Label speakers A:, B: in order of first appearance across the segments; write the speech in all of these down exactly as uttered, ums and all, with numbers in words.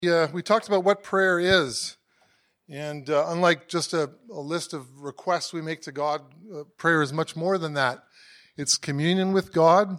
A: Yeah, we talked about what prayer is. And uh, unlike just a, a list of requests we make to God, uh, prayer is much more than that. It's communion with God.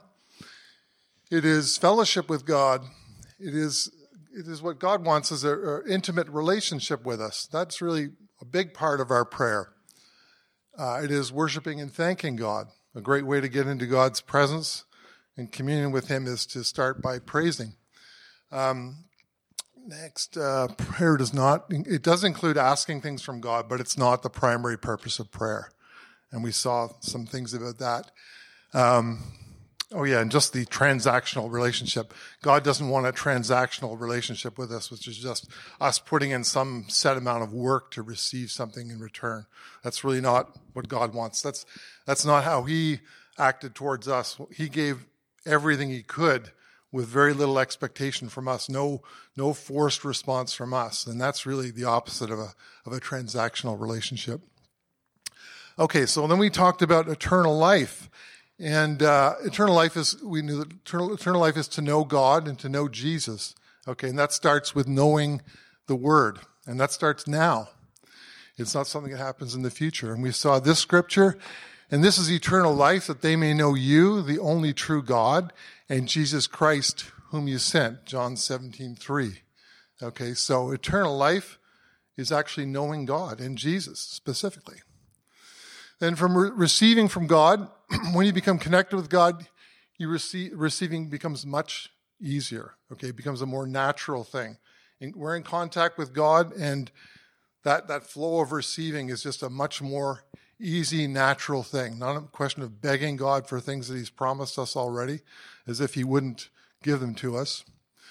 A: It is fellowship with God. It is it is what God wants is an intimate relationship with us. That's really a big part of our prayer. Uh, it is worshiping and thanking God. A great way to get into God's presence and communion with Him is to start by praising. Um, Next, uh, prayer does not, it does include asking things from God, but it's not the primary purpose of prayer. And we saw some things about that. Um, oh yeah, and just the transactional relationship. God doesn't want a transactional relationship with us, which is just us putting in some set amount of work to receive something in return. That's really not what God wants. That's, that's not how He acted towards us. He gave everything He could with very little expectation from us, no no forced response from us. And that's really the opposite of a of a transactional relationship. Okay, so then we talked about eternal life. And uh, eternal life is, we knew that eternal, eternal life is to know God and to know Jesus. Okay, and that starts with knowing the Word. And that starts now. It's not something that happens in the future. And we saw this scripture, and this is eternal life, that they may know you, the only true God, and Jesus Christ, whom you sent, John seventeen three. Okay, so eternal life is actually knowing God and Jesus specifically. Then from re- receiving from God, when you become connected with God, you receive, receiving becomes much easier. Okay, it becomes a more natural thing. And we're in contact with God, and that, that flow of receiving is just a much more easy, natural thing. Not a question of begging God for things that He's promised us already, as if He wouldn't give them to us.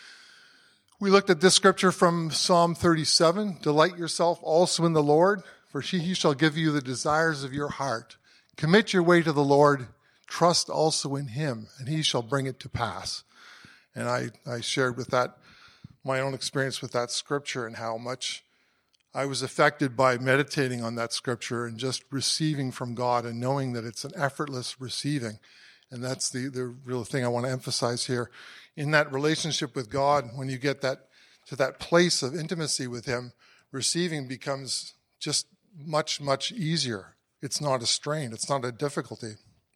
A: We looked at this scripture from Psalm thirty-seven. Delight yourself also in the Lord, for He shall give you the desires of your heart. Commit your way to the Lord. Trust also in Him, and He shall bring it to pass. And I, I shared with that my own experience with that scripture and how much I was affected by meditating on that scripture and just receiving from God and knowing that it's an effortless receiving. And that's the, the real thing I want to emphasize here. In that relationship with God, when you get that to that place of intimacy with Him, receiving becomes just much, much easier. It's not a strain. It's not a difficulty.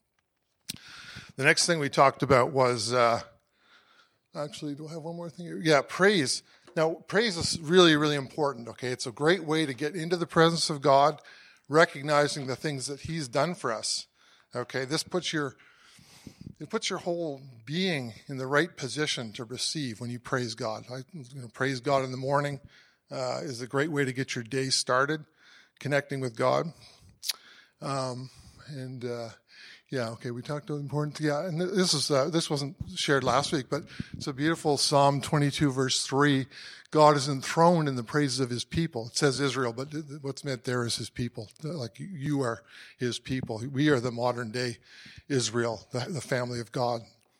A: The next thing we talked about was, uh, actually, do I have one more thing here? Yeah, praise. Now, praise is really, really important, okay? It's a great way to get into the presence of God, recognizing the things that He's done for us, okay? This puts your, it puts your whole being in the right position to receive when you praise God. I, you know, praise God in the morning uh, is a great way to get your day started, connecting with God. Um, and, uh, Yeah, okay, we talked about important. Yeah, and this is uh, this wasn't shared last week, but it's a beautiful Psalm twenty-two, verse three. God is enthroned in the praises of His people. It says Israel, but what's meant there is His people. Like you are His people. We are the modern day Israel, the, the family of God.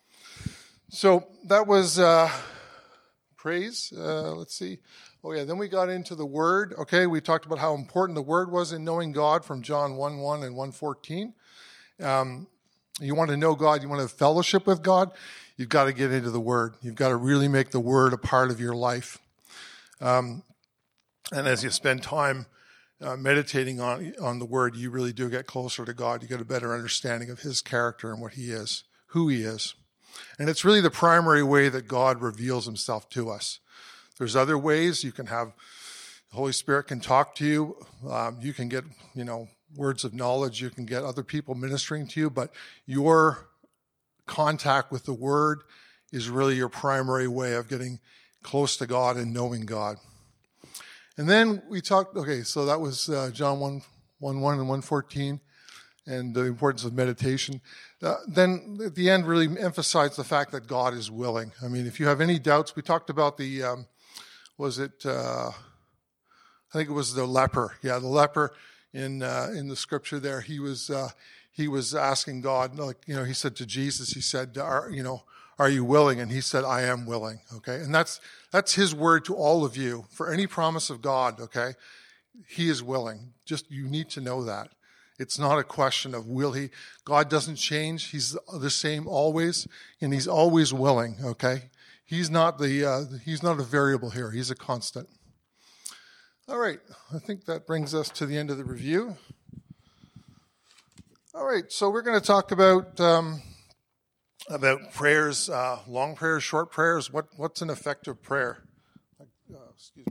A: So that was uh, praise. Uh, let's see. Oh yeah, then we got into the Word. Okay, we talked about how important the Word was in knowing God from John one one and one fourteen. Um, you want to know God, you want to have fellowship with God, you've got to get into the Word. You've got to really make the Word a part of your life. Um, and as you spend time uh, meditating on on the Word, you really do get closer to God. You get a better understanding of His character and what He is, who He is. And it's really the primary way that God reveals Himself to us. There's other ways. You can have, the Holy Spirit can talk to you. Um, you can get, you know, words of knowledge, you can get other people ministering to you, but your contact with the Word is really your primary way of getting close to God and knowing God. And then we talked, okay, so that was uh, John one, one, one and one fourteen, and the importance of meditation. Uh, then at the end really emphasized the fact that God is willing. I mean, if you have any doubts, we talked about the, um, was it, uh, I think it was the leper. Yeah, the leper. In uh, in the scripture there, he was uh, he was asking God, like, you know, he said to Jesus, he said, are, you know, are you willing? And he said, I am willing. Okay, and that's that's His word to all of you for any promise of God. Okay, He is willing. Just you need to know that it's not a question of will He. God doesn't change. He's the same always, and He's always willing. Okay, He's not the uh, he's not a variable here. He's a constant. All right, I think that brings us to the end of the review. All right, so we're going to talk about um, about prayers, uh, long prayers, short prayers. What what's an effective prayer? Uh, excuse me.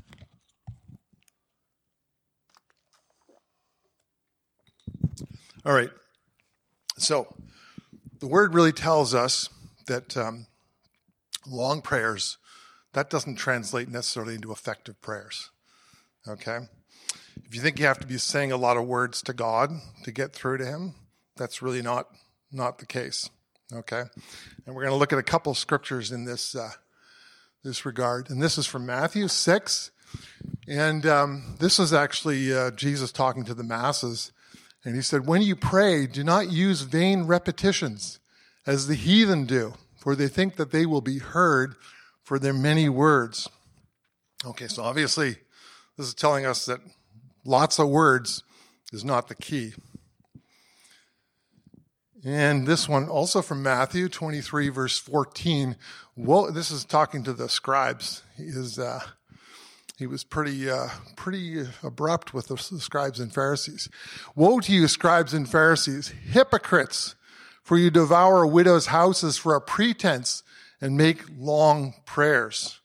A: All right, so the word really tells us that um, long prayers, that doesn't translate necessarily into effective prayers. Okay? If you think you have to be saying a lot of words to God to get through to him, that's really not not the case. Okay? And we're going to look at a couple scriptures in this uh, this regard. And this is from Matthew six. And um, this is actually uh, Jesus talking to the masses. And he said, when you pray, do not use vain repetitions as the heathen do, for they think that they will be heard for their many words. Okay, so obviously this is telling us that lots of words is not the key. And this one also from Matthew twenty-three, verse fourteen. Well, this is talking to the scribes. He is uh, he was pretty uh, pretty abrupt with the scribes and Pharisees. Woe to you, scribes and Pharisees, hypocrites! For you devour widows' houses for a pretense and make long prayers.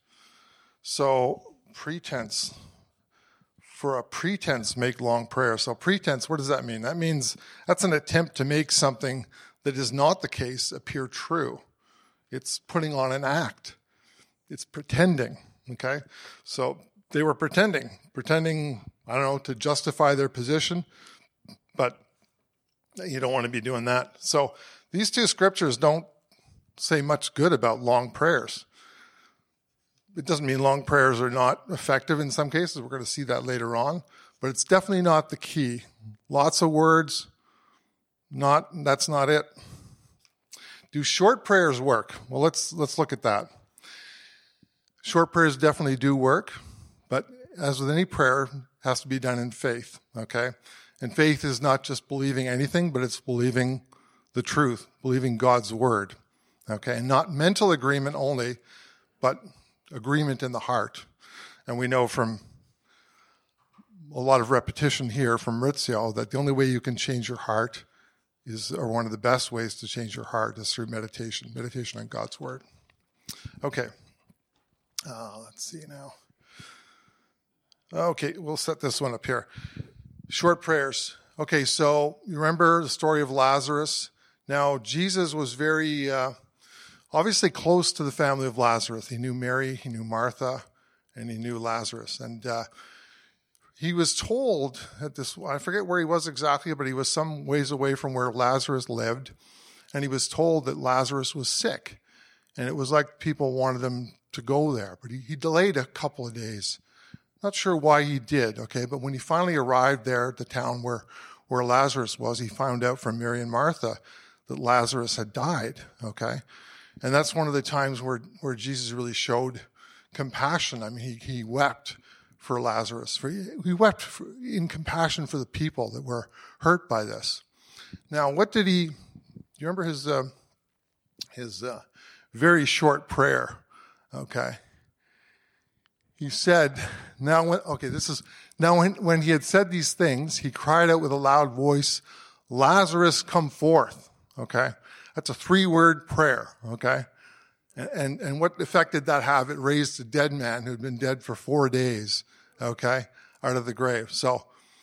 A: So, pretense. For a pretense, make long prayers. So, pretense, what does that mean? That means that's an attempt to make something that is not the case appear true. It's putting on an act. It's pretending, okay? So, they were pretending. Pretending, I don't know, to justify their position. But you don't want to be doing that. So these two scriptures don't say much good about long prayers. It doesn't mean long prayers are not effective in some cases. We're going to see that later on. But it's definitely not the key. Lots of words, not that's not it. Do short prayers work? Well, let's let's look at that. Short prayers definitely do work, but as with any prayer, it has to be done in faith, okay? And faith is not just believing anything, but it's believing the truth, believing God's word, okay? And not mental agreement only, but agreement in the heart. And we know from a lot of repetition here from Ritzio that the only way you can change your heart is, or one of the best ways to change your heart is through meditation, meditation on God's word. Okay. Uh, let's see now. Okay, we'll set this one up here. Short prayers. Okay, so you remember the story of Lazarus? Now, Jesus was very, uh, obviously close to the family of Lazarus. He knew Mary, he knew Martha, and he knew Lazarus. And uh, he was told at this, I forget where he was exactly, but he was some ways away from where Lazarus lived. And he was told that Lazarus was sick. And it was like people wanted him to go there. But he, he delayed a couple of days. Not sure why he did, okay, but when he finally arrived there at the town where, where Lazarus was, he found out from Mary and Martha that Lazarus had died, okay? And that's one of the times where, where Jesus really showed compassion. I mean, he, he wept for Lazarus. For, he wept for, in compassion for the people that were hurt by this. Now, what did he, do you remember his, uh, his uh, very short prayer, okay? He said, now when, okay, this is, now when, when he had said these things, he cried out with a loud voice, Lazarus, come forth, okay? That's a three-word prayer, okay? And, and, and what effect did that have? It raised a dead man who had been dead for four days, okay, out of the grave. So,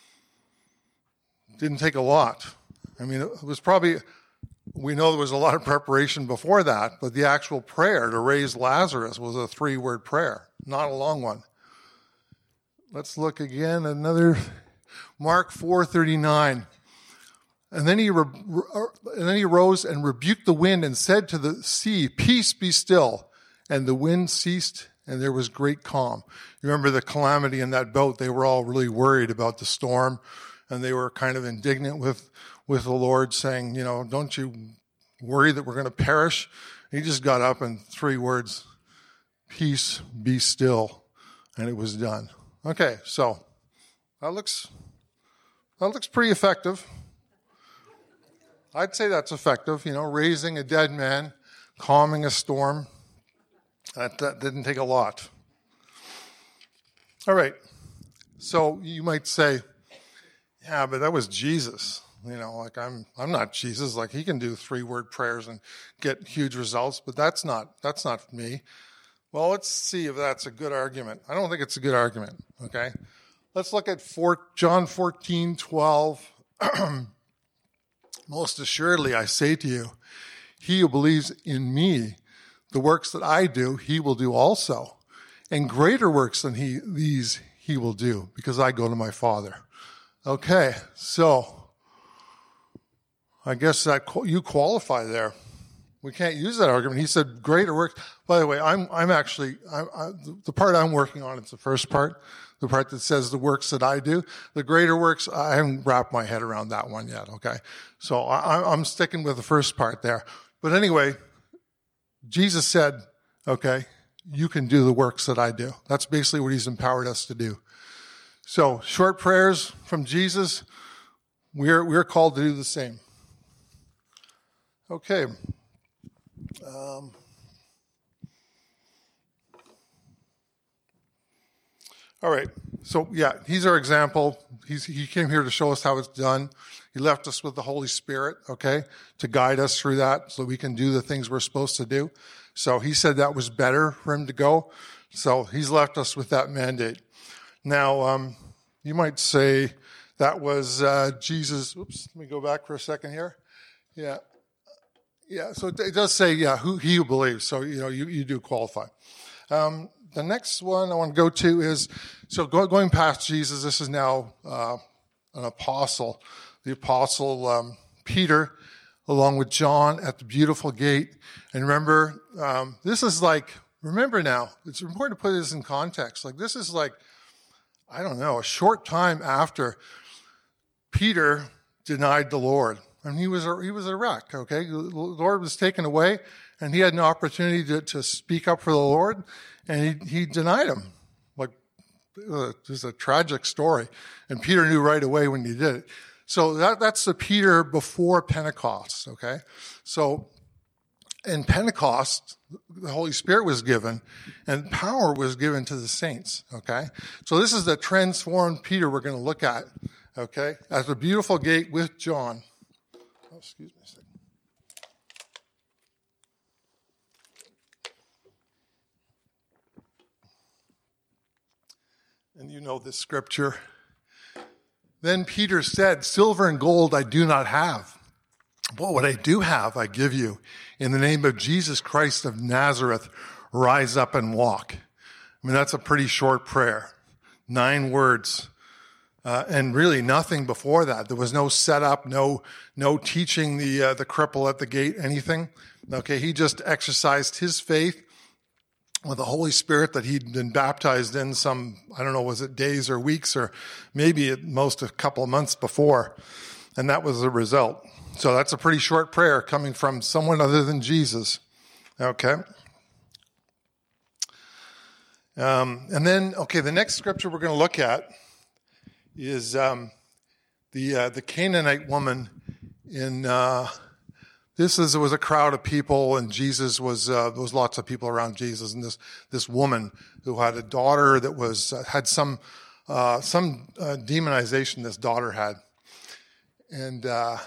A: it didn't take a lot. I mean, it was probably, we know there was a lot of preparation before that, but the actual prayer to raise Lazarus was a three-word prayer, not a long one. Let's look again, another, Mark four thirty-nine. And then he re, and then he rose and rebuked the wind and said to the sea, peace, be still. And the wind ceased, and there was great calm. You remember the calamity in that boat? They were all really worried about the storm, and they were kind of indignant with, with the Lord, saying, you know, don't you worry that we're going to perish? And he just got up and three words, peace, be still, and it was done. Okay, so that looks that looks pretty effective. I'd say that's effective, you know, raising a dead man, calming a storm. That, that didn't take a lot. All right. So you might say, yeah, but that was Jesus. You know, like I'm I'm not Jesus. Like he can do three-word prayers and get huge results, but that's not that's not me. Well, let's see if that's a good argument. I don't think it's a good argument, okay? Let's look at four, John fourteen twelve. Most assuredly, I say to you, he who believes in me, the works that I do, he will do also. And greater works than he these he will do, because I go to my Father. Okay, so I guess that you qualify there. We can't use that argument. He said greater works. By the way, I'm I'm actually I, I, the part I'm working on. It's the first part, the part that says the works that I do. The greater works, I haven't wrapped my head around that one yet. Okay, so I, I'm sticking with the first part there. But anyway, Jesus said, "Okay, you can do the works that I do." That's basically what he's empowered us to do. So short prayers from Jesus. We're we're called to do the same. Okay. Um, all right. So, yeah, he's our example. He's, he came here to show us how it's done. He left us with the Holy Spirit, okay, to guide us through that so we can do the things we're supposed to do. So he said that was better for him to go. So he's left us with that mandate. Now, um, you might say that was uh, Jesus. Oops, let me go back for a second here. Yeah. Yeah, so it does say, yeah, who he who believes. So, you know, you, you do qualify. Um, the next one I want to go to is, so go, going past Jesus, this is now uh, an apostle. The apostle um, Peter, along with John at the beautiful gate. And remember, um, this is like, remember now, it's important to put this in context. Like, this is like, I don't know, a short time after Peter denied the Lord. And he was a, he was a wreck, okay? The Lord was taken away, and he had an opportunity to, to speak up for the Lord, and he, he denied him. Like, it was a tragic story. And Peter knew right away when he did it. So that, that's the Peter before Pentecost, okay? So in Pentecost, the Holy Spirit was given, and power was given to the saints, okay? So this is the transformed Peter we're going to look at, okay? At the beautiful gate with John. Oh, excuse me a second. And you know this scripture. Then Peter said, "Silver and gold I do not have, but what I do have I give you. In the name of Jesus Christ of Nazareth, rise up and walk." I mean, that's a pretty short prayer. Nine words. Uh, and really nothing before that. There was no setup, no no teaching the uh, the cripple at the gate, anything. Okay, he just exercised his faith with the Holy Spirit that he'd been baptized in some, I don't know, was it days or weeks or maybe at most a couple of months before. And that was the result. So that's a pretty short prayer coming from someone other than Jesus. Okay. Um, and then, okay, the next scripture we're going to look at is um, the uh, the Canaanite woman in uh, this is there was a crowd of people, and Jesus was uh, there was lots of people around Jesus, and this this woman who had a daughter that was uh, had some uh, some uh, demonization this daughter had, and uh,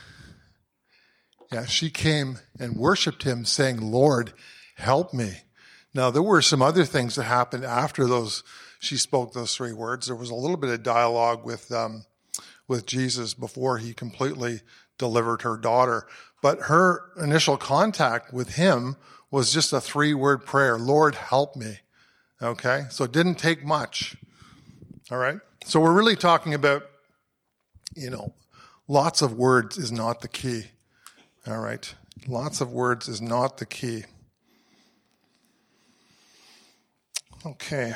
A: yeah, she came and worshipped him, saying, "Lord, help me." Now there were some other things that happened after those. She spoke those three words. There was a little bit of dialogue with um, with Jesus before he completely delivered her daughter. But her initial contact with him was just a three-word prayer, "Lord, help me." Okay? So it didn't take much. All right? So we're really talking about, you know, lots of words is not the key. All right? Lots of words is not the key. Okay.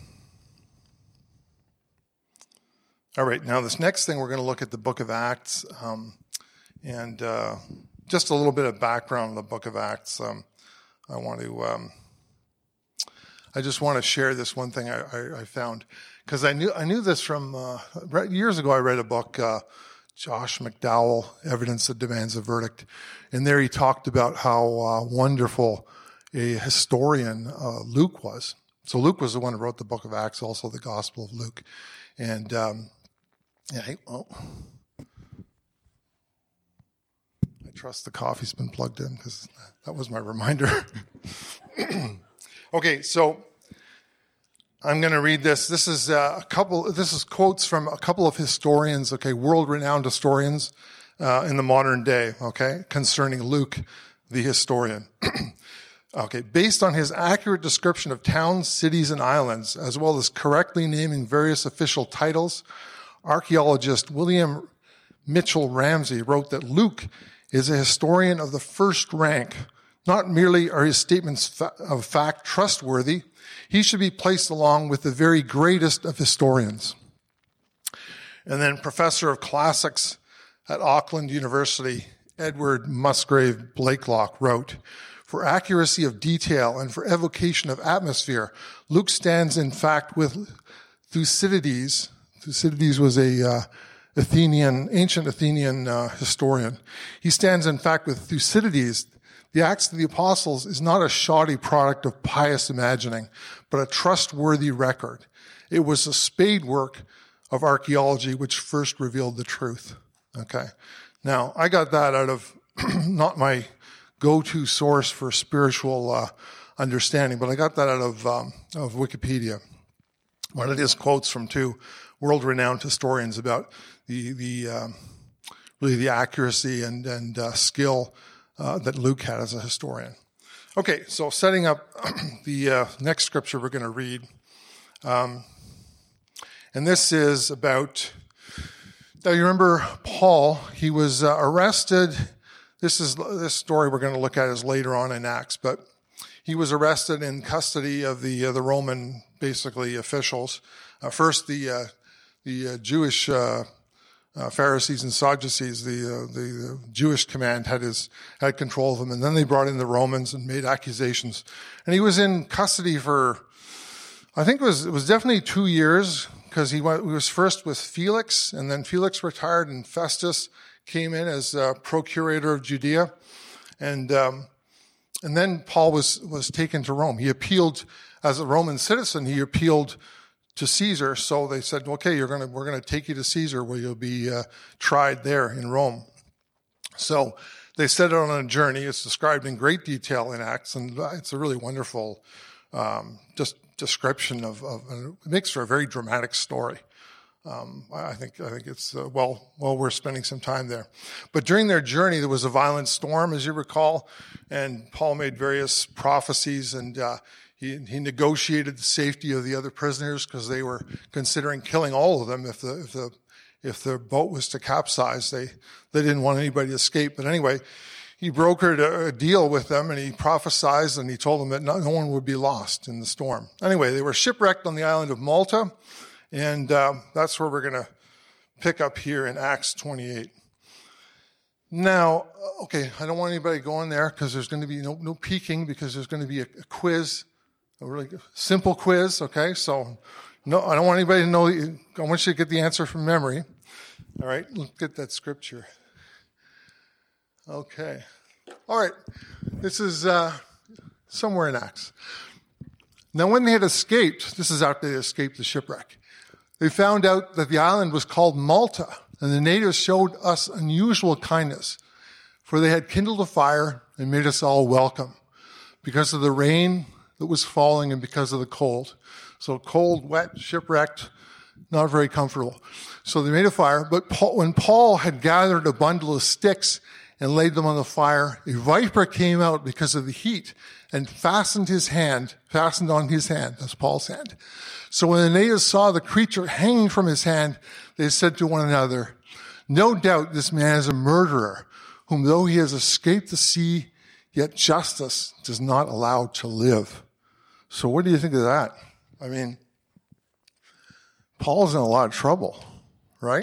A: All right, now this next thing we're going to look at the book of Acts, um, and uh, just a little bit of background on the book of Acts. Um, I want to, um, I just want to share this one thing I, I, I found, because I knew I knew this from uh, years ago. I read a book, uh, Josh McDowell, Evidence That Demands a Verdict, and there he talked about how uh, wonderful a historian uh, Luke was. So Luke was the one who wrote the book of Acts, also the Gospel of Luke. And, um, yeah, hey, well, I trust the coffee's been plugged in because that was my reminder. Okay, so I'm going to read this. This is uh, a couple, this is quotes from a couple of historians, okay, world-renowned historians uh, in the modern day, okay, concerning Luke, the historian. Okay, based on his accurate description of towns, cities, and islands, as well as correctly naming various official titles, archaeologist William Mitchell Ramsey wrote that Luke is a historian of the first rank. Not merely are his statements of fact trustworthy, he should be placed along with the very greatest of historians. And then Professor of Classics at Auckland University, Edward Musgrave Blakelock, wrote, for accuracy of detail and for evocation of atmosphere, Luke stands in fact with Thucydides. Thucydides was a uh, Athenian, ancient Athenian uh, historian. He stands in fact with Thucydides. The Acts of the Apostles is not a shoddy product of pious imagining, but a trustworthy record. It was the spade work of archaeology which first revealed the truth. Okay. Now, I got that out of not my go-to source for spiritual uh, understanding, but I got that out of um, of Wikipedia. But it is quotes from two world-renowned historians about the the um, really the accuracy and and uh, skill uh, that Luke had as a historian. Okay, so setting up the uh, next scripture we're going to read, um, and this is about. Now you remember Paul? He was uh, arrested. This is this story we're going to look at is later on in Acts, but he was arrested in custody of the uh, the Roman basically officials. Uh, first, the uh, the uh, Jewish uh, uh, Pharisees and Sadducees, the, uh, the the Jewish command had his had control of him, and then they brought in the Romans and made accusations. And he was in custody for, I think it was it was definitely two years because he, went, he was first with Felix, and then Felix retired, and Festus came in as uh, procurator of Judea, and um, and then Paul was was taken to Rome. He appealed as a Roman citizen. He appealed to Caesar, so they said, "Okay, you're gonna we're gonna take you to Caesar, where you'll be uh, tried there in Rome." So they set out on a journey. It's described in great detail in Acts, and it's a really wonderful um, just description of, of. It makes for a very dramatic story. Um, I think I think it's uh, well well worth spending some time there. But during their journey, there was a violent storm, as you recall, and Paul made various prophecies, and uh, he he negotiated the safety of the other prisoners because they were considering killing all of them if the if the if the boat was to capsize. They they didn't want anybody to escape. But anyway, he brokered a, a deal with them, and he prophesied, and he told them that no, no one would be lost in the storm. Anyway, they were shipwrecked on the island of Malta. And uh, that's where we're going to pick up here in Acts twenty-eight. Now, okay, I don't want anybody going there because there's going to be no, no peeking because there's going to be a, a quiz, a really simple quiz, okay? So no, I don't want anybody to know. I want you to get the answer from memory. All right, look at that scripture. Okay. All right, this is uh, somewhere in Acts. Now, when they had escaped, this is after they escaped the shipwreck, they found out that the island was called Malta, and the natives showed us unusual kindness, for they had kindled a fire and made us all welcome because of the rain that was falling and because of the cold. So cold, wet, shipwrecked, not very comfortable. So they made a fire, but Paul, when Paul had gathered a bundle of sticks and laid them on the fire, a viper came out because of the heat and fastened his hand, fastened on his hand, that's Paul's hand. So when the natives saw the creature hanging from his hand, they said to one another, "No doubt this man is a murderer, whom though he has escaped the sea, yet justice does not allow to live." So what do you think of that? I mean, Paul's in a lot of trouble, right?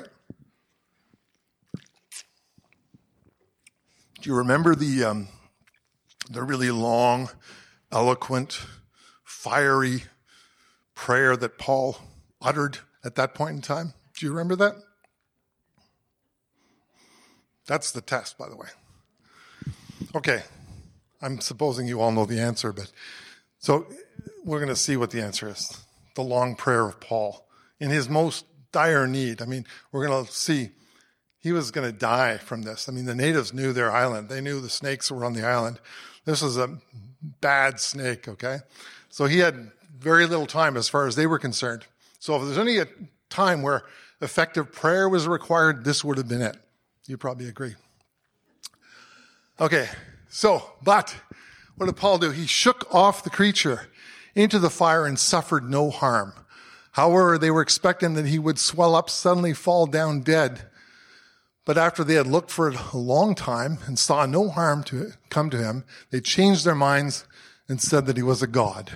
A: Do you remember the um, the really long, eloquent, fiery prayer that Paul uttered at that point in time? Do you remember that? That's the test, by the way. Okay. I'm supposing you all know the answer, but so we're going to see what the answer is. The long prayer of Paul in his most dire need. I mean, we're going to see he was going to die from this. I mean, the natives knew their island. They knew the snakes were on the island. This was a bad snake, okay? So he had very little time as far as they were concerned. So if there's any time where effective prayer was required, this would have been it. You probably agree. Okay, so, but what did Paul do? He shook off the creature into the fire and suffered no harm. However, they were expecting that he would swell up, suddenly fall down dead. But after they had looked for a long time and saw no harm to come to him, they changed their minds and said that he was a god.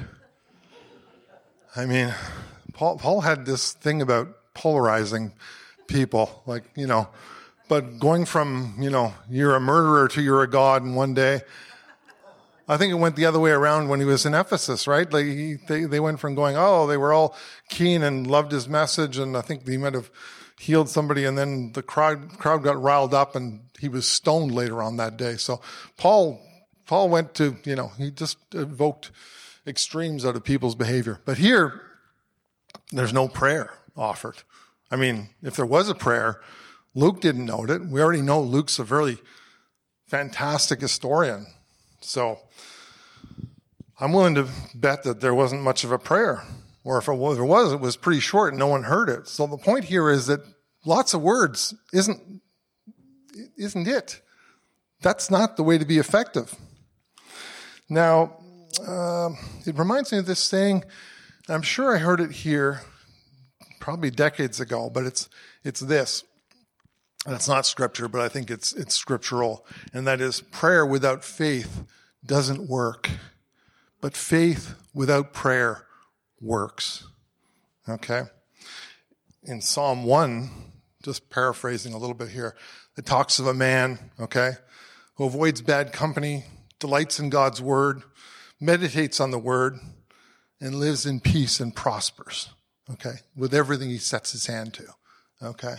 A: I mean, Paul, Paul had this thing about polarizing people, like, you know, but going from, you know, you're a murderer to you're a god in one day. I think it went the other way around when he was in Ephesus, right? Like he, they, they went from going, oh, they were all keen and loved his message, and I think he might have healed somebody, and then the crowd crowd got riled up, and he was stoned later on that day. So Paul Paul went to, you know, he just evoked extremes out of people's behavior. But here, there's no prayer offered. I mean, if there was a prayer, Luke didn't note it. We already know Luke's a very fantastic historian. So I'm willing to bet that there wasn't much of a prayer. Or if it was, it was, it was pretty short and no one heard it. So the point here is that lots of words isn't, isn't it. That's not the way to be effective. Now, uh, it reminds me of this saying, I'm sure I heard it here probably decades ago, but it's it's this. And it's not scripture, but I think it's it's scriptural. And that is, prayer without faith doesn't work. But faith without prayer works. Okay? In Psalm one, just paraphrasing a little bit here, it talks of a man, okay, who avoids bad company, delights in God's word, meditates on the word, and lives in peace and prospers, okay, with everything he sets his hand to, okay?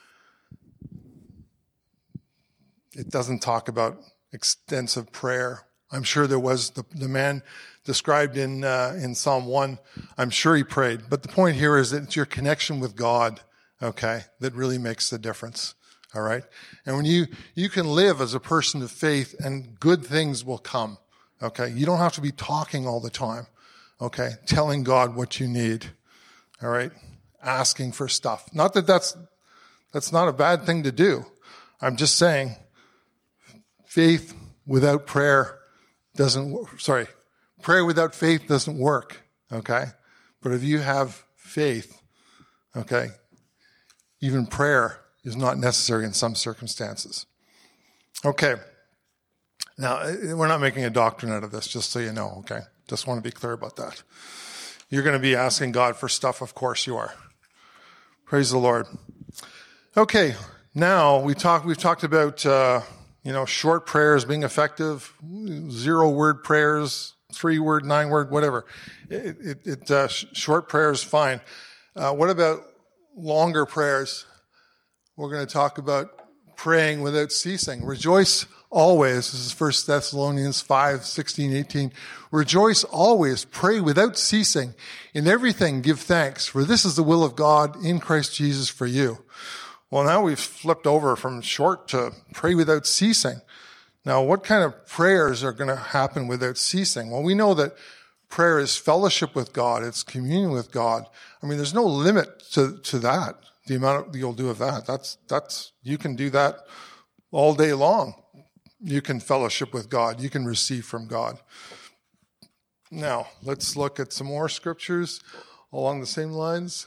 A: It doesn't talk about extensive prayer. I'm sure there was the, the man described in uh, in Psalm one. I'm sure he prayed. But the point here is that it's your connection with God, okay, that really makes the difference, all right? And when you, you can live as a person of faith and good things will come, okay? You don't have to be talking all the time, okay? Telling God what you need, all right? Asking for stuff. Not that that's, that's not a bad thing to do. I'm just saying faith without prayer doesn't work. Sorry, prayer without faith doesn't work, okay? But if you have faith, okay, even prayer is not necessary in some circumstances. Okay. Now, we're not making a doctrine out of this, just so you know, okay? Just want to be clear about that. You're going to be asking God for stuff, of course you are. Praise the Lord. Okay, now we talk, we've talked about, uh, you know, short prayers being effective, zero-word prayers, three-word, nine-word, whatever. It, it, it uh, sh- short prayers, fine. Uh, what about longer prayers? We're going to talk about praying without ceasing. Rejoice always. This is First Thessalonians five, sixteen, eighteen. Rejoice always. Pray without ceasing. In everything give thanks, for this is the will of God in Christ Jesus for you. Well, now we've flipped over from short to pray without ceasing. Now, what kind of prayers are going to happen without ceasing? Well, we know that prayer is fellowship with God. It's communion with God. I mean, there's no limit to, to that. The amount you'll do of that. That's, that's, you can do that all day long. You can fellowship with God. You can receive from God. Now, let's look at some more scriptures along the same lines.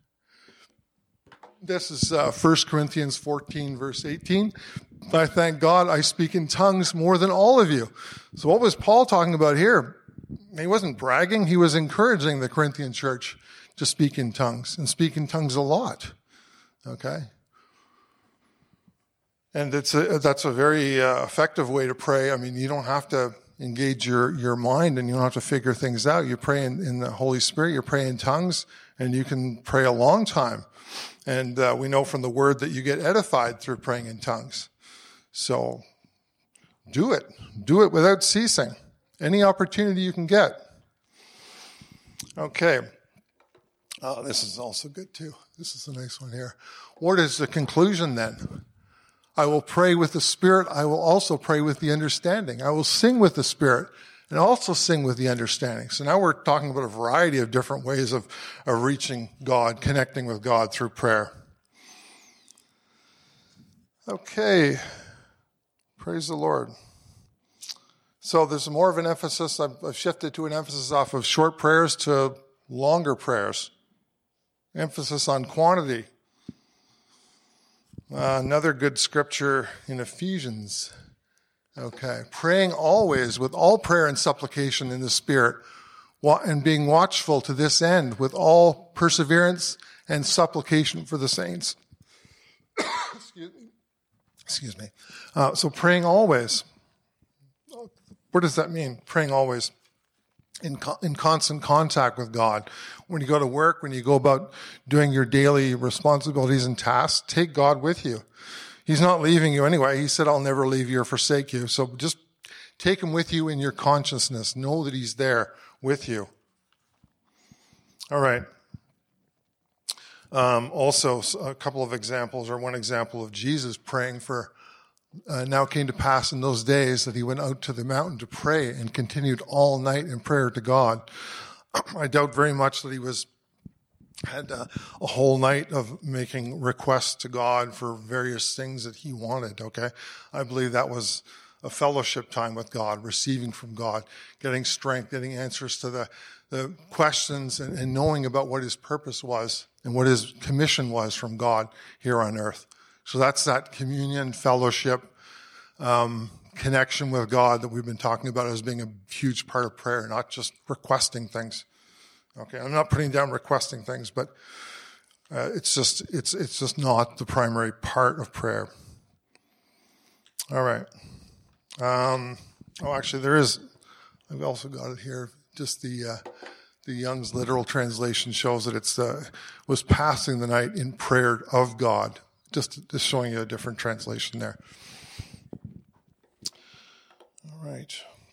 A: This is uh, First Corinthians fourteen, verse eighteen. I thank God I speak in tongues more than all of you. So what was Paul talking about here? He wasn't bragging. He was encouraging the Corinthian church to speak in tongues and speak in tongues a lot. Okay? And it's a, that's a very uh, effective way to pray. I mean, you don't have to engage your, your mind and you don't have to figure things out. You pray in, in the Holy Spirit, you pray in tongues, and you can pray a long time. And uh, we know from the word that you get edified through praying in tongues. So do it. Do it without ceasing. Any opportunity you can get. Okay. Oh, this is also good too. This is a nice one here. What is the conclusion then? I will pray with the Spirit. I will also pray with the understanding. I will sing with the Spirit and also sing with the understanding. So now we're talking about a variety of different ways of, of reaching God, connecting with God through prayer. Okay. Praise the Lord. So there's more of an emphasis. I've, I've shifted to an emphasis off of short prayers to longer prayers. Emphasis on quantity. Uh, another good scripture in Ephesians. Okay. Praying always with all prayer and supplication in the Spirit, and being watchful to this end with all perseverance and supplication for the saints. Excuse me. Excuse me. Uh, so praying always. What does that mean? Praying always. In, co- in constant contact with God. When you go to work, when you go about doing your daily responsibilities and tasks, take God with you. He's not leaving you anyway. He said, I'll never leave you or forsake you. So just take him with you in your consciousness. Know that he's there with you. All right. Um, also, a couple of examples, or one example of Jesus praying for Uh, now it came to pass in those days that he went out to the mountain to pray and continued all night in prayer to God. I doubt very much that he was had uh, a whole night of making requests to God for various things that he wanted, okay? I believe that was a fellowship time with God, receiving from God, getting strength, getting answers to the, the questions, and, and knowing about what his purpose was and what his commission was from God here on earth. So that's that communion, fellowship, um, connection with God that we've been talking about as being a huge part of prayer, not just requesting things. Okay, I'm not putting down requesting things, but uh, it's just it's it's just not the primary part of prayer. All right. Um, oh, actually, there is. I've also got it here. Just the uh, the Young's literal translation shows that it's uh, was passing the night in prayer of God. Just, just showing you a different translation there. All right.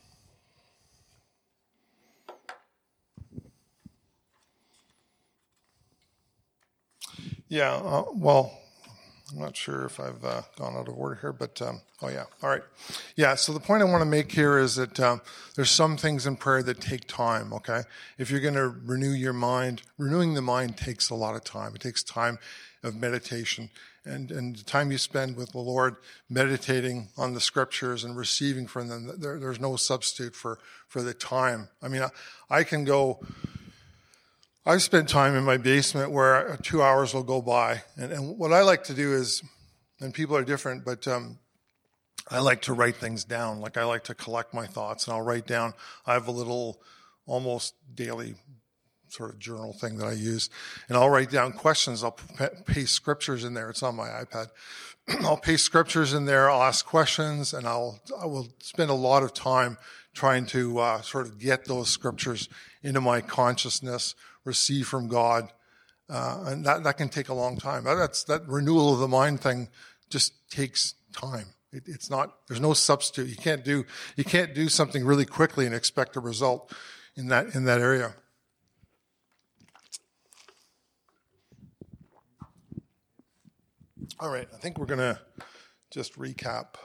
A: Yeah, uh, well, I'm not sure if I've uh, gone out of order here, but, um, oh yeah, all right. Yeah, so the point I want to make here is that um, there's some things in prayer that take time, okay? If you're going to renew your mind, renewing the mind takes a lot of time. It takes time of meditation. And, and the time you spend with the Lord meditating on the scriptures and receiving from them, there, there's no substitute for, for the time. I mean, I, I can go, I've spent time in my basement where two hours will go by. And, and what I like to do is, and people are different, but um, I like to write things down. Like I like to collect my thoughts, and I'll write down, I have a little almost daily sort of journal thing that I use, and I'll write down questions. I'll paste scriptures in there. It's on my iPad. I'll paste scriptures in there. I'll ask questions, and I'll I will spend a lot of time trying to uh, sort of get those scriptures into my consciousness, receive from God, uh, and that that can take a long time. That's that renewal of the mind thing just takes time. It, it's not. There's no substitute. You can't do you can't do something really quickly and expect a result in that in that area. All right, I think we're going to just recap.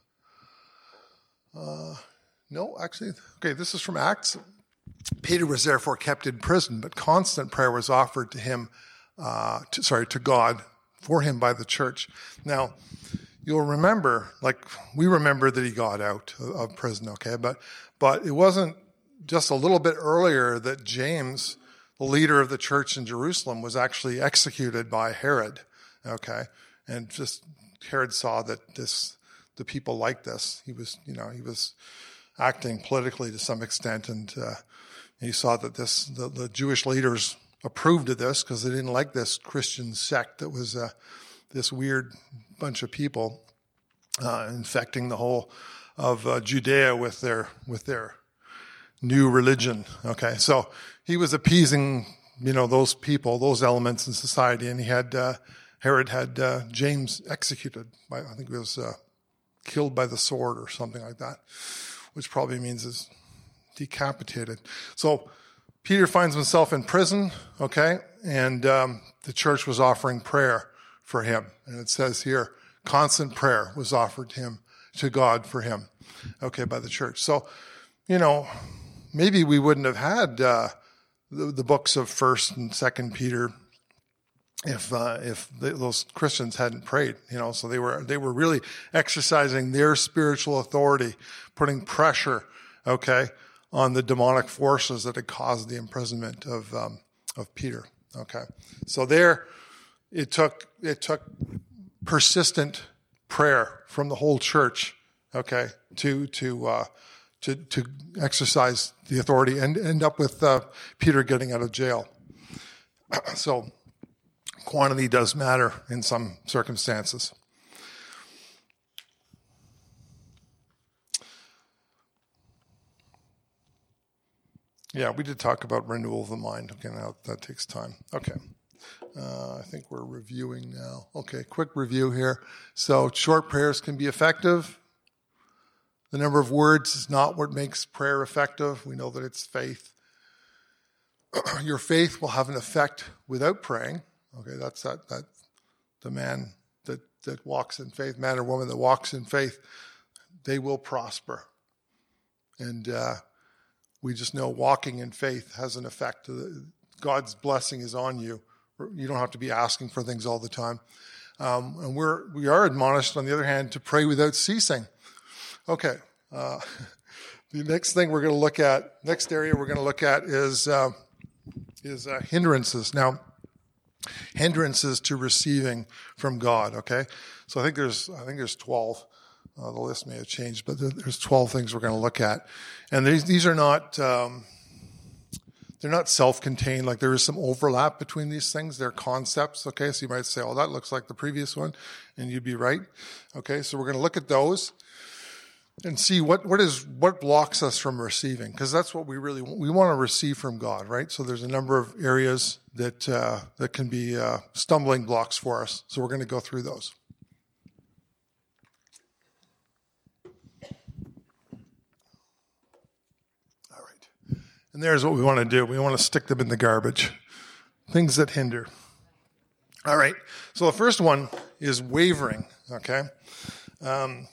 A: Uh, no, actually, okay, this is from Acts. Peter was therefore kept in prison, but constant prayer was offered to him, uh, to, sorry, to God, for him by the church. Now, you'll remember, like, we remember that he got out of, of prison, okay, but, but it wasn't just a little bit earlier that James, the leader of the church in Jerusalem, was actually executed by Herod, okay. And just Herod saw that this, the people liked this. He was, you know, he was acting politically to some extent, and uh, he saw that this, the, the Jewish leaders approved of this because they didn't like this Christian sect that was uh, this weird bunch of people uh, infecting the whole of uh, Judea with their with their new religion. Okay, so he was appeasing, you know, those people, those elements in society, and he had. Uh, Herod had uh, James executed by, I think it was uh, killed by the sword or something like that, which probably means is decapitated. So Peter finds himself in prison, okay, and um, the church was offering prayer for him. And it says here, constant prayer was offered to him, to God for him, okay, by the church. So, you know, maybe we wouldn't have had uh, the, the books of First and Second Peter if uh, if the, those Christians hadn't prayed, you know. So they were they were really exercising their spiritual authority, putting pressure, okay, on the demonic forces that had caused the imprisonment of um, of Peter. Okay, so there, it took it took persistent prayer from the whole church, okay, to to uh, to to exercise the authority and end up with uh, Peter getting out of jail. So quantity does matter in some circumstances. Yeah, we did talk about renewal of the mind. Okay, now that takes time. Okay. Uh, I think we're reviewing now. Okay, quick review here. So short prayers can be effective. The number of words is not what makes prayer effective. We know that it's faith. Your faith will have an effect without praying. Okay, that's that, that the man that, that walks in faith, man or woman that walks in faith, they will prosper. And uh, we just know walking in faith has an effect. God's blessing is on you. You don't have to be asking for things all the time. Um, and we're, we are admonished, on the other hand, to pray without ceasing. Okay. Uh, the next thing we're going to look at, next area we're going to look at is, uh, is uh, hindrances. Now, hindrances to receiving from God, okay? So I think there's, I think there's twelve. Uh, the list may have changed, but there's twelve things we're going to look at. And these, these are not, um, they're not self-contained. Like there is some overlap between these things. They're concepts, okay? So you might say, oh, that looks like the previous one, and you'd be right. Okay, so we're going to look at those and see what, what is, what blocks us from receiving, because that's what we really want. We want to receive from God, right? So there's a number of areas that, uh, that can be, uh, stumbling blocks for us. So we're going to go through those. All right. And there's what we want to do. We want to stick them in the garbage. Things that hinder. All right. So the first one is wavering, okay? Um,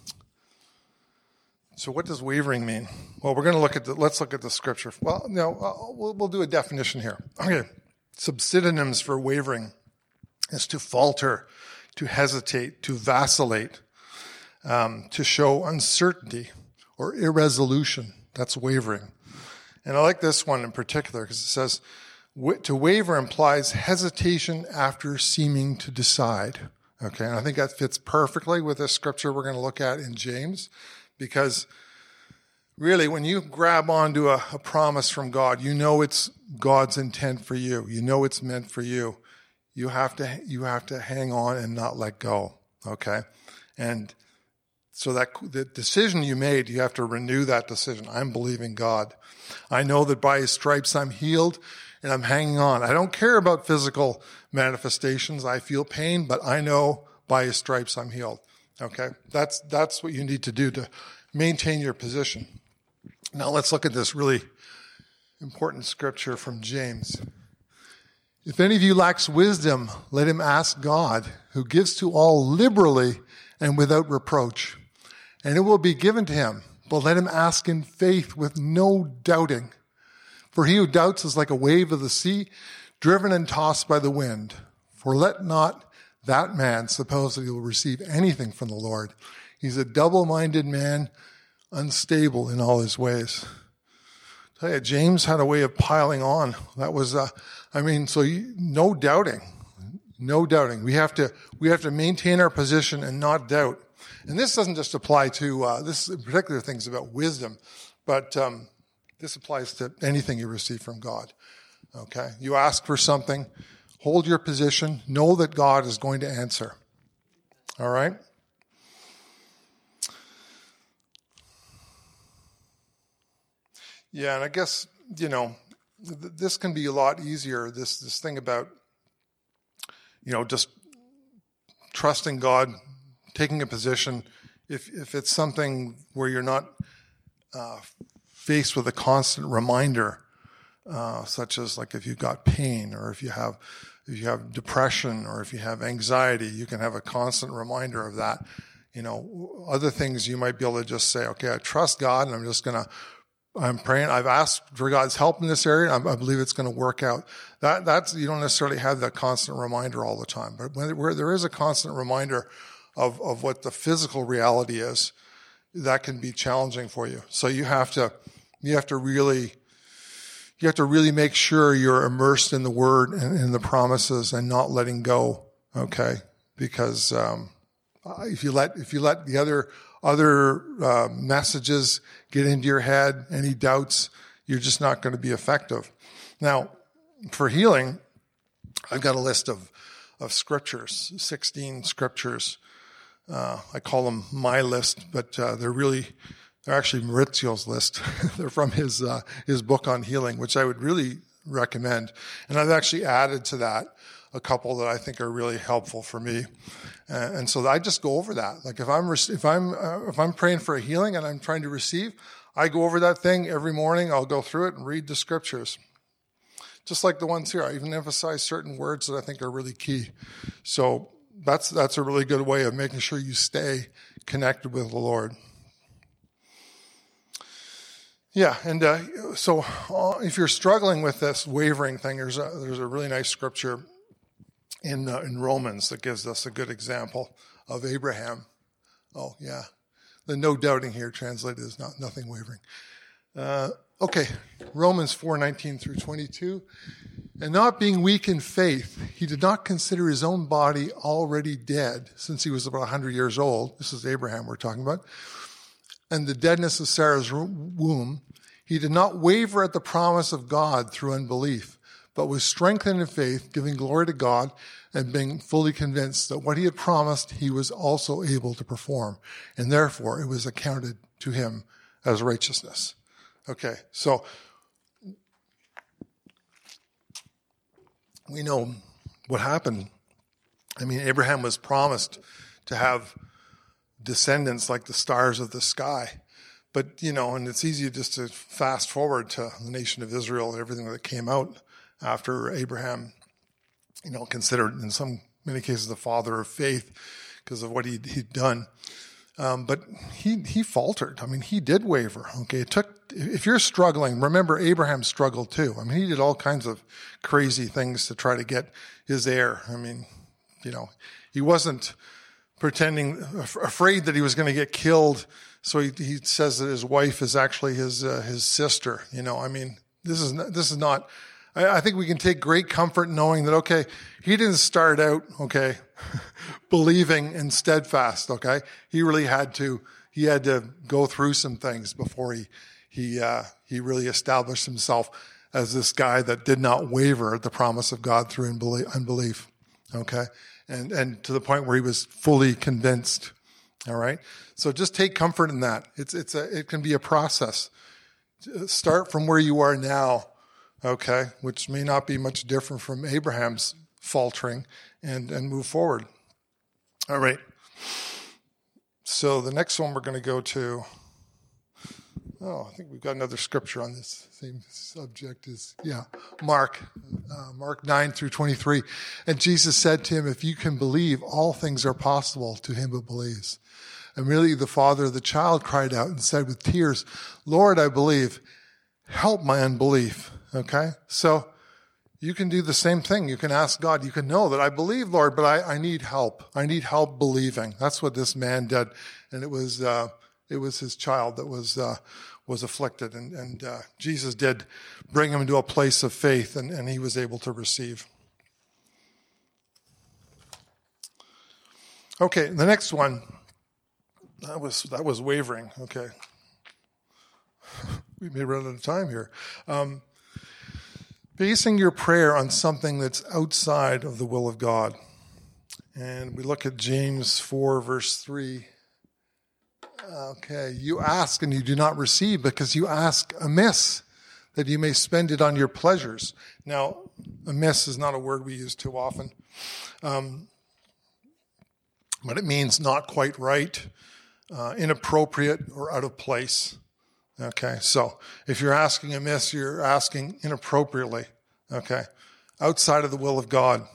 A: So what does wavering mean? Well, we're going to look at the, let's look at the scripture. Well, no, we'll, we'll do a definition here. Okay. Some synonyms for wavering is to falter, to hesitate, to vacillate, um, to show uncertainty or irresolution. That's wavering. And I like this one in particular because it says, to waver implies hesitation after seeming to decide. Okay. And I think that fits perfectly with this scripture we're going to look at in James. Because really, when you grab onto a, a promise from God, you know it's God's intent for you. You know it's meant for you. You have to you have to hang on and not let go. Okay, and so that the decision you made, you have to renew that decision. I'm believing God. I know that by His stripes I'm healed, and I'm hanging on. I don't care about physical manifestations. I feel pain, but I know by His stripes I'm healed. Okay, that's that's what you need to do to maintain your position. Now let's look at this really important scripture from James. If any of you lacks wisdom, let him ask God, who gives to all liberally and without reproach, and it will be given to him. But let him ask in faith with no doubting. For he who doubts is like a wave of the sea, driven and tossed by the wind. For let not that man suppose that he will receive anything from the Lord. He's a double-minded man, unstable in all his ways. I tell you, James had a way of piling on. That was, uh, I mean, so you, no doubting, no doubting. We have to, we have to maintain our position and not doubt. And this doesn't just apply to, uh, this in particular things about wisdom, but um, this applies to anything you receive from God. Okay, you ask for something. Hold your position. Know that God is going to answer. All right? Yeah, and I guess, you know, th- this can be a lot easier, this this thing about, you know, just trusting God, taking a position if if it's something where you're not uh, faced with a constant reminder, uh, such as like if you've got pain, or if you have if you have depression, or if you have anxiety, you can have a constant reminder of that. You know, other things you might be able to just say, okay, I trust God, and I'm just going to, I'm praying, I've asked for God's help in this area, I, I believe it's going to work out. That That's, you don't necessarily have that constant reminder all the time. But when, where there is a constant reminder of, of what the physical reality is, that can be challenging for you. So you have to, you have to really, you have to really make sure you're immersed in the Word and in the promises and not letting go, okay? Because, um, Uh, if you let if you let the other other uh, messages get into your head, any doubts, you're just not going to be effective. Now, for healing, I've got a list of of scriptures, sixteen scriptures. Uh, I call them my list, but uh, they're really they're actually Maurizio's list. They're from his uh, his book on healing, which I would really recommend. And I've actually added to that a couple that I think are really helpful for me. Uh, and so I just go over that. Like if I'm, if I'm, uh, if I'm praying for a healing and I'm trying to receive, I go over that thing every morning. I'll go through it and read the scriptures. Just like the ones here. I even emphasize certain words that I think are really key. So that's, that's a really good way of making sure you stay connected with the Lord. Yeah, and uh, so uh, if you're struggling with this wavering thing, there's a, there's a really nice scripture in uh, in Romans that gives us a good example of Abraham. Oh, yeah. The no doubting here translated is not nothing wavering. Uh, okay, Romans four nineteen through twenty-two. And not being weak in faith, he did not consider his own body already dead, since he was about one hundred years old. This is Abraham we're talking about. And the deadness of Sarah's womb. He did not waver at the promise of God through unbelief, but was strengthened in faith, giving glory to God, and being fully convinced that what he had promised he was also able to perform. And therefore, it was accounted to him as righteousness. Okay, so we know what happened. I mean, Abraham was promised to have descendants like the stars of the sky. But, you know, and it's easy just to fast forward to the nation of Israel and everything that came out after Abraham, you know, considered in some many cases the father of faith because of what he'd, he'd done. Um, but he he faltered. I mean, he did waver. Okay, it took. If you're struggling, remember Abraham struggled too. I mean, he did all kinds of crazy things to try to get his heir. I mean, you know, he wasn't pretending, afraid that he was going to get killed. So he, he says that his wife is actually his uh, his sister. You know, I mean, this is not, this is not. I, I think we can take great comfort knowing that, okay, he didn't start out, okay, believing and steadfast. Okay, he really had to. He had to go through some things before he he uh, he really established himself as this guy that did not waver at the promise of God through unbelief. Okay, and and to the point where he was fully convinced. All right. So just take comfort in that. It's, it's a, it can be a process. Start from where you are now. Okay. Which may not be much different from Abraham's faltering, and, and move forward. All right. So the next one we're going to go to, oh, I think we've got another scripture on this same subject is, yeah, Mark, uh, Mark nine through twenty-three. And Jesus said to him, if you can believe, all things are possible to him who believes. Immediately the father of the child cried out and said with tears, Lord, I believe, help my unbelief. Okay? So you can do the same thing. You can ask God. You can know that I believe, Lord, but I, I need help. I need help believing. That's what this man did. And it was, uh, it was his child that was, uh, was afflicted. And, and, uh, Jesus did bring him into a place of faith, and, and he was able to receive. Okay. The next one. That was that was wavering. Okay, we may run out of time here. Um, basing your prayer on something that's outside of the will of God, and we look at James four verse three. Okay, you ask and you do not receive because you ask amiss, that you may spend it on your pleasures. Now, amiss is not a word we use too often, um, but it means not quite right. uh, inappropriate or out of place. Okay, so if you're asking amiss, you're asking inappropriately. Okay, outside of the will of God.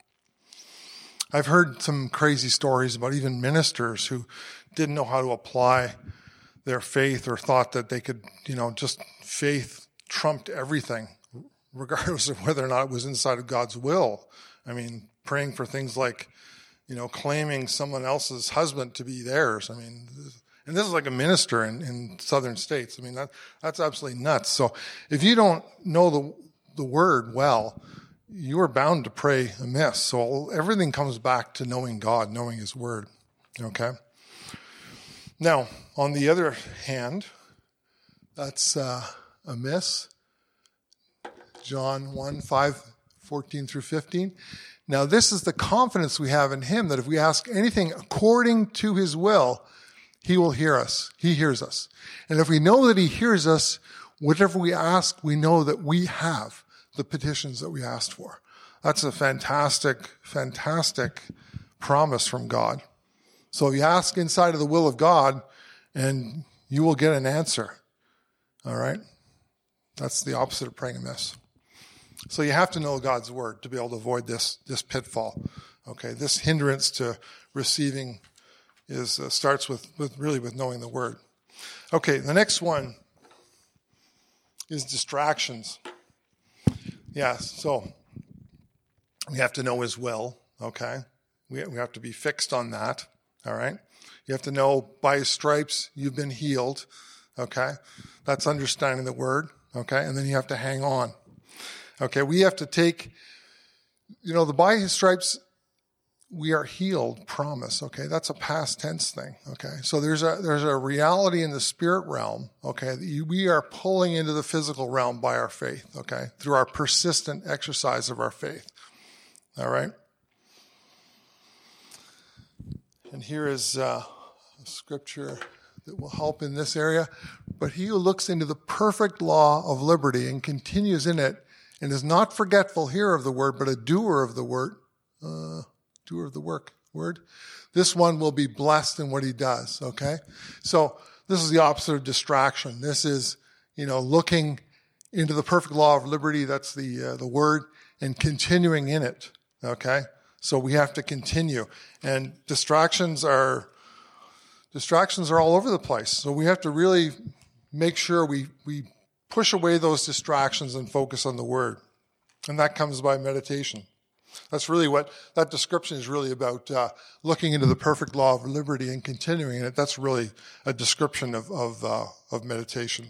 A: I've heard some crazy stories about even ministers who didn't know how to apply their faith or thought that they could, you know, just faith trumped everything, regardless of whether or not it was inside of God's will. I mean, praying for things like, you know, claiming someone else's husband to be theirs. I mean, and this is like a minister in, in southern states. I mean, that that's absolutely nuts. So if you don't know the the word well, you are bound to pray amiss. So everything comes back to knowing God, knowing his word. Okay? Now, on the other hand, that's uh, amiss. John one, five, fourteen through fifteen. Now, this is the confidence we have in him that if we ask anything according to his will, he will hear us. He hears us. And if we know that he hears us, whatever we ask, we know that we have the petitions that we asked for. That's a fantastic, fantastic promise from God. So you ask inside of the will of God, and you will get an answer. All right? That's the opposite of praying amiss. So you have to know God's word to be able to avoid this this pitfall. Okay, this hindrance to receiving is uh, starts with, with really with knowing the word. Okay, the next one is distractions. Yeah, so we have to know his will. Okay, we we have to be fixed on that. All right, you have to know by his stripes you've been healed. Okay, that's understanding the word. Okay, and then you have to hang on. Okay, we have to take, you know, the by his stripes we are healed promise. Okay, that's a past tense thing. Okay, so there's a there's a reality in the spirit realm. Okay, that we are pulling into the physical realm by our faith. Okay, through our persistent exercise of our faith. All right, and here is uh, a scripture that will help in this area. But he who looks into the perfect law of liberty and continues in it, and is not forgetful hearer of the word, but a doer of the word, uh, doer of the work, word, this one will be blessed in what he does, okay? So this is the opposite of distraction. This is, you know, looking into the perfect law of liberty, that's the uh, the word, and continuing in it, okay? So we have to continue. And distractions are, distractions are all over the place. So we have to really make sure we we push away those distractions and focus on the word. And that comes by meditation. That's really what that description is really about, uh, looking into the perfect law of liberty and continuing in it. That's really a description of of, uh, of meditation.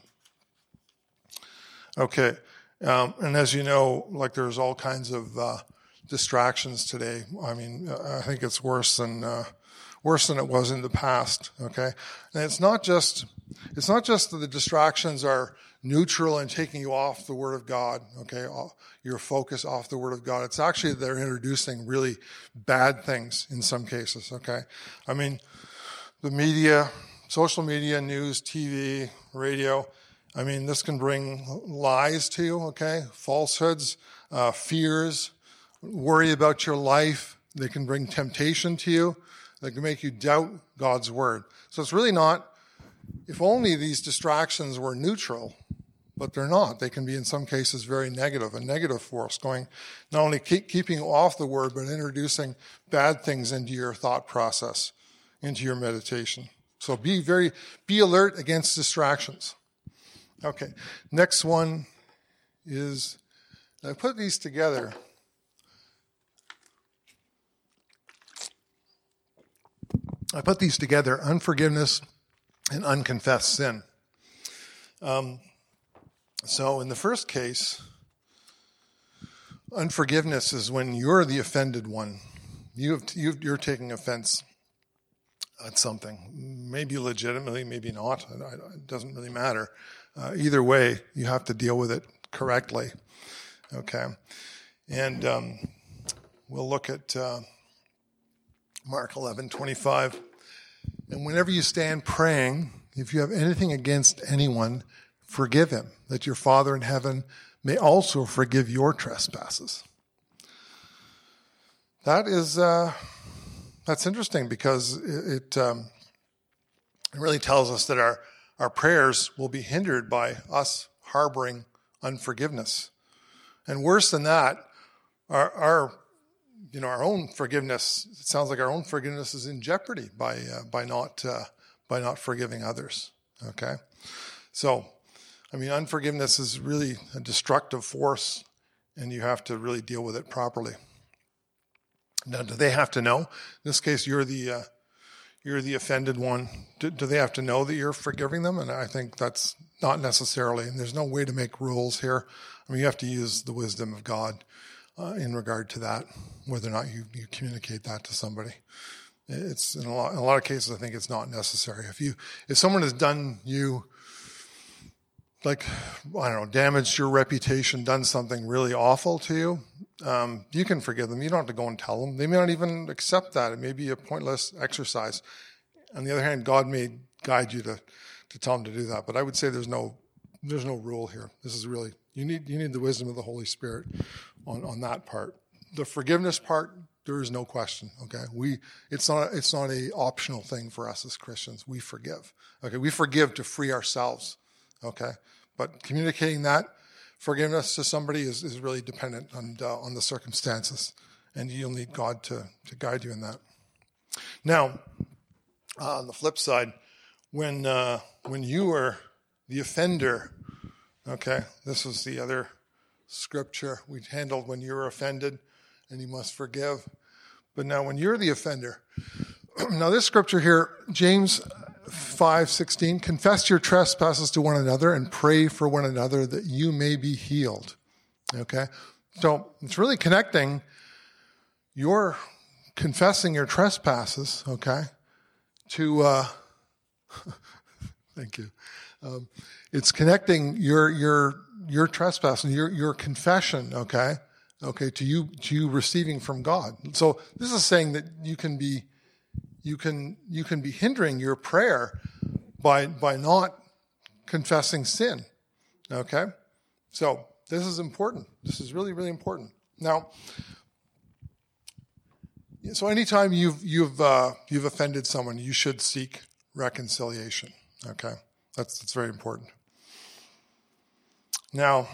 A: Okay. Um, and as you know, like there's all kinds of uh, distractions today. I mean, I think it's worse than uh, worse than it was in the past. Okay. And it's not just it's not just that the distractions are neutral and taking you off the Word of God, okay, your focus off the Word of God. It's actually they're introducing really bad things in some cases, okay? I mean, the media, social media, news, T V, radio, I mean, this can bring lies to you, okay, falsehoods, uh, fears, worry about your life. They can bring temptation to you. They can make you doubt God's Word. So it's really not, if only these distractions were neutral, but they're not. They can be, in some cases, very negative, a negative force, going not only keep, keeping off the word, but introducing bad things into your thought process, into your meditation. So be very, be alert against distractions. Okay, next one is, I put these together. I put these together, unforgiveness and unconfessed sin. Um, So in the first case, unforgiveness is when you're the offended one. You have, you, you're taking offense at something, maybe legitimately, maybe not. It doesn't really matter. Uh, either way, you have to deal with it correctly. Okay, and um, we'll look at uh, Mark eleven twenty-five. And whenever you stand praying, if you have anything against anyone, forgive him, that your Father in heaven may also forgive your trespasses. That is, uh, that's interesting because it, it um, It really tells us that our, our prayers will be hindered by us harboring unforgiveness. And worse than that, our, our you know, our own forgiveness, it sounds like our own forgiveness is in jeopardy by uh, by not uh, by not forgiving others. Okay? So, I mean, unforgiveness is really a destructive force, and you have to really deal with it properly. Now, do they have to know? In this case, you're the uh, you're the offended one. Do, do they have to know that you're forgiving them? And I think that's not necessarily. And there's no way to make rules here. I mean, you have to use the wisdom of God uh, in regard to that, whether or not you, you communicate that to somebody. It's in a lot, in a lot of cases, I think it's not necessary. If you if someone has done you, like, I don't know, damaged your reputation, done something really awful to you, um, you can forgive them. You don't have to go and tell them. They may not even accept that. It may be a pointless exercise. On the other hand, God may guide you to, to tell them to do that. But I would say there's no there's no rule here. This is really, you need you need the wisdom of the Holy Spirit on, on that part. The forgiveness part, there is no question. Okay, we it's not it's not a optional thing for us as Christians. We forgive. Okay, we forgive to free ourselves. Okay, but communicating that forgiveness to somebody is, is really dependent on uh, on the circumstances, and you'll need God to to guide you in that. Now, uh, on the flip side, when uh, when you are the offender, okay, this is the other scripture we handled when you're offended, and you must forgive. But now, when you're the offender, now this scripture here, James five sixteen, confess your trespasses to one another and pray for one another that you may be healed. Okay? So it's really connecting your confessing your trespasses, okay, to, uh, thank you. Um, it's connecting your, your, your trespass and your, your confession, okay, okay, to you, to you receiving from God. So this is saying that you can be You can you can be hindering your prayer by by not confessing sin. Okay? So this is important. This is really, really important. Now, so anytime you've you've uh, you've offended someone, you should seek reconciliation. Okay? That's that's very important. Now,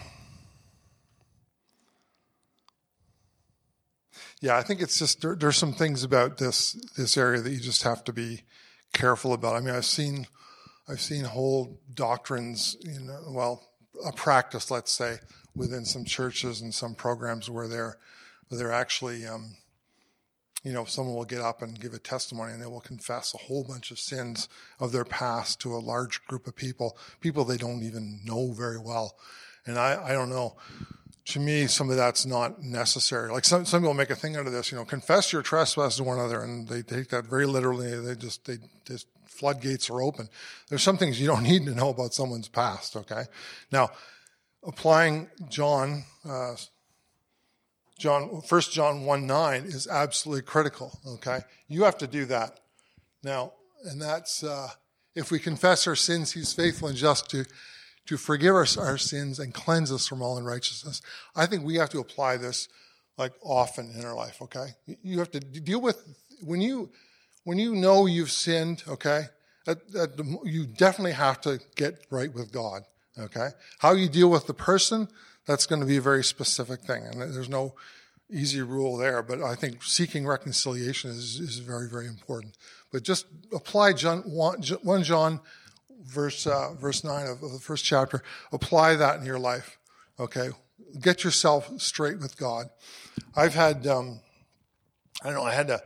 A: yeah, I think it's just, there, there's some things about this this area that you just have to be careful about. I mean, I've seen I've seen whole doctrines, you know, well, a practice, let's say, within some churches and some programs where they're where they're actually, um, you know, someone will get up and give a testimony and they will confess a whole bunch of sins of their past to a large group of people, people they don't even know very well. And I, I don't know. To me, some of that's not necessary. Like some some people make a thing out of this, you know, confess your trespasses to one another, and they take that very literally. They just they just floodgates are open. There's some things you don't need to know about someone's past. Okay, now applying John, uh, John, First John one nine is absolutely critical. Okay, you have to do that now, and that's uh, if we confess our sins, He's faithful and just to. to forgive us our sins and cleanse us from all unrighteousness. I think we have to apply this like often in our life, okay? You have to deal with, when you when you know you've sinned, okay, at, at the, you definitely have to get right with God, okay? How you deal with the person, that's going to be a very specific thing, and there's no easy rule there, but I think seeking reconciliation is, is very, very important. But just apply John, First John Verse uh, verse nine of, of the first chapter, apply that in your life, okay? Get yourself straight with God. I've had, um, I don't know, I had to,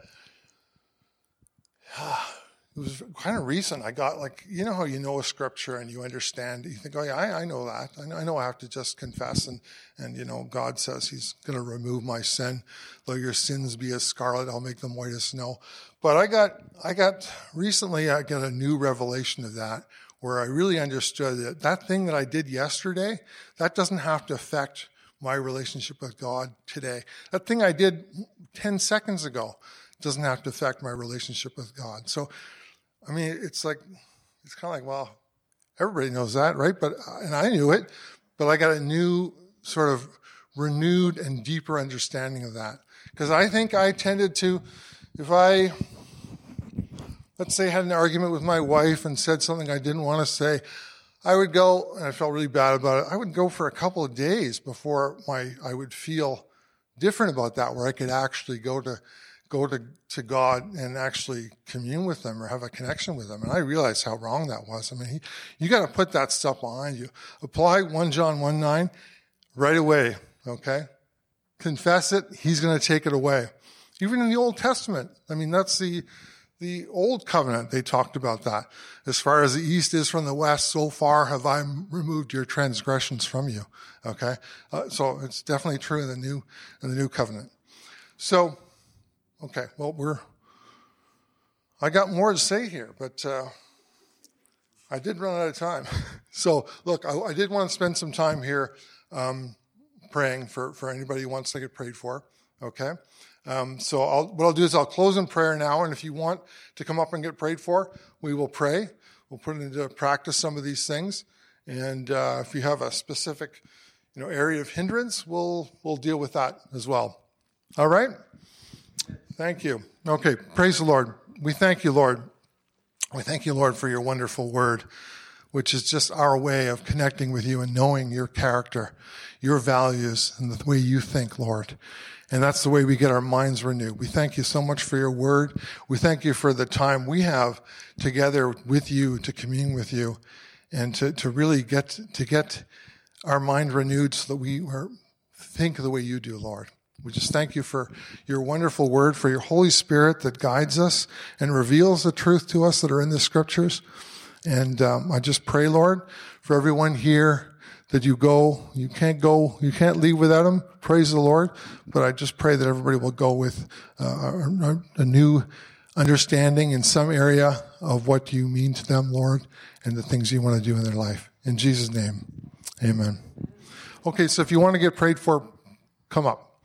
A: uh, it was kind of recent. I got like, you know how you know a scripture and you understand, you think, oh yeah, I, I know that. I know, I know I have to just confess and, and, you know, God says He's going to remove my sin. Though your sins be as scarlet, I'll make them white as snow. But I got, I got, recently I got a new revelation of that, where I really understood that that thing that I did yesterday, that doesn't have to affect my relationship with God today. That thing I did ten seconds ago doesn't have to affect my relationship with God. So, I mean, it's like, it's kind of like, well, everybody knows that, right? But, and I knew it, but I got a new sort of renewed and deeper understanding of that. Because I think I tended to, if I, let's say I had an argument with my wife and said something I didn't want to say, I would go, and I felt really bad about it, I would go for a couple of days before my I would feel different about that, where I could actually go to go to, to God and actually commune with Him or have a connection with Him. And I realized how wrong that was. I mean, he, you got to put that stuff behind you. Apply First John one nine right away, okay? Confess it, He's going to take it away. Even in the Old Testament, I mean, that's the the Old Covenant, they talked about that. As far as the east is from the west, so far have I removed your transgressions from you. Okay, uh, so it's definitely true in the new in the New Covenant. So, okay, well, we're. I got more to say here, but uh, I did run out of time. So, look, I, I did want to spend some time here um, praying for for anybody who wants to get prayed for. Okay. Um, so I'll, what I'll do is I'll close in prayer now, and if you want to come up and get prayed for, we will pray. We'll put into practice some of these things, and uh, if you have a specific, you know, area of hindrance, we'll we'll deal with that as well. All right? Thank you. Okay, praise the Lord. We thank you, Lord. We thank you, Lord, for your wonderful word, which is just our way of connecting with you and knowing your character, your values, and the way you think, Lord. And that's the way we get our minds renewed. We thank you so much for your word. We thank you for the time we have together with you to commune with you and to, to really get to get our mind renewed so that we are, think the way you do, Lord. We just thank you for your wonderful word, for your Holy Spirit that guides us and reveals the truth to us that are in the scriptures. And um, I just pray, Lord, for everyone here that you go, you can't go, you can't leave without Him. Praise the Lord. But I just pray that everybody will go with uh, a, a new understanding in some area of what you mean to them, Lord, and the things you want to do in their life. In Jesus' name, amen. Okay, so if you want to get prayed for, come up.